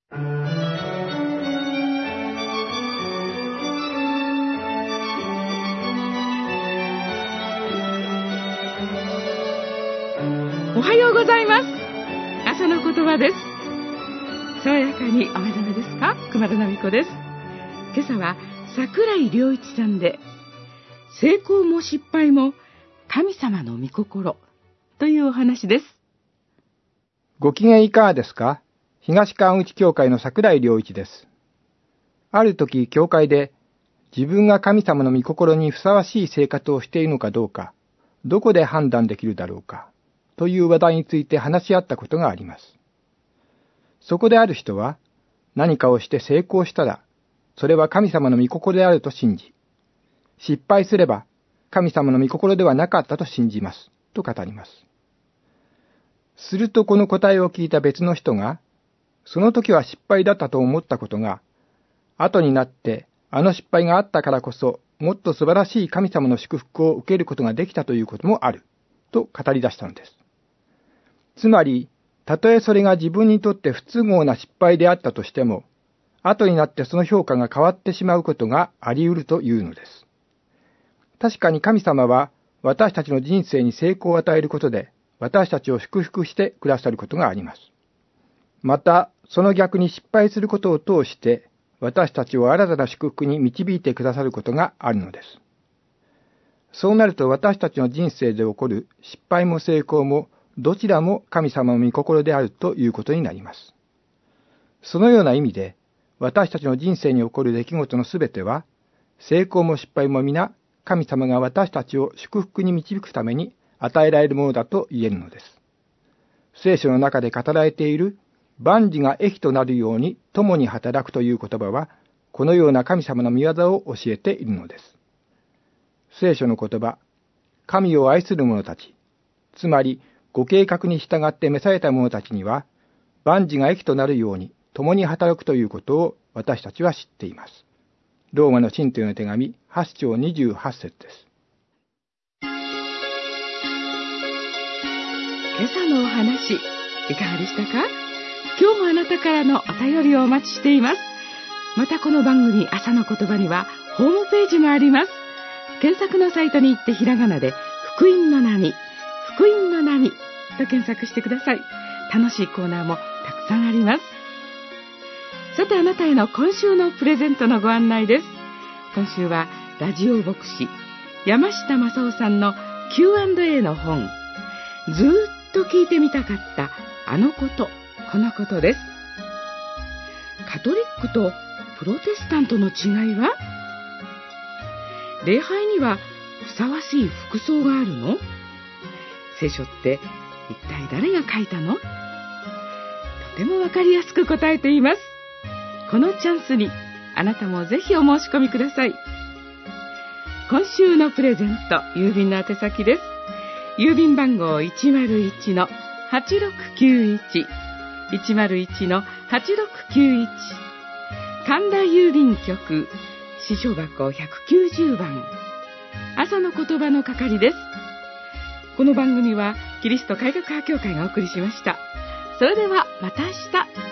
おはようございます。朝の言葉です。爽やかにお目覚めですか？熊田奈美子です。今朝は桜井良一さんで、成功も失敗も神様の御心というお話です。 ご機嫌いかがですか？東川口教会の桜井良一です。ある時、教会で自分が神様の御心にふさわしい生活をしているのかどうか、どこで判断できるだろうかという話題について話し合ったことがあります。そこである人は、何かをして成功したら、それは神様の御心であると信じ、失敗すれば神様の御心ではなかったと信じます、と語ります。するとこの答えを聞いた別の人が、その時は失敗だったと思ったことが、後になってあの失敗があったからこそ、もっと素晴らしい神様の祝福を受けることができたということもある、と語り出したのです。つまり、たとえそれが自分にとって不都合な失敗であったとしても、後になってその評価が変わってしまうことがあり得るというのです。確かに神様は私たちの人生に成功を与えることで、私たちを祝福してくださることがあります。また、その逆に失敗することを通して、私たちを新たな祝福に導いてくださることがあるのです。そうなると私たちの人生で起こる失敗も成功も、どちらも神様の御心であるということになります。そのような意味で、私たちの人生に起こる出来事のすべては、成功も失敗も皆、神様が私たちを祝福に導くために与えられるものだと言えるのです。聖書の中で語られている、万事が益となるように共に働くという言葉は、このような神様の御業を教えているのです。聖書の言葉、神を愛する者たち、つまり、ご計画に従って召された者たちには、万事が益となるように共に働くということを私たちは知っています。ローマの信徒への手紙8章28節です。 今朝のお話、いかがでしたか？今日もあなたからのお便りをお待ちしています。またこの番組朝の言葉にはホームページもあります。検索のサイトに行ってひらがなで福音の波、福音の波と検索してください。楽しいコーナーもたくさんあります。さてあなたへの今週のプレゼントのご案内です。今週はラジオ牧師山下正夫さんの Q&A の本、ずーっと聞いてみたかったあのことこのことです。カトリックとプロテスタントの違いは？礼拝にはふさわしい服装があるの？聖書って一体誰が書いたの？とてもわかりやすく答えています。このチャンスにあなたもぜひお申し込みください。今週のプレゼント、郵便の宛先です。郵便番号 101-8691 101-8691 神田郵便局支所箱190番、朝の言葉の係です。この番組はキリスト改革派協会がお送りしました。それではまた明日。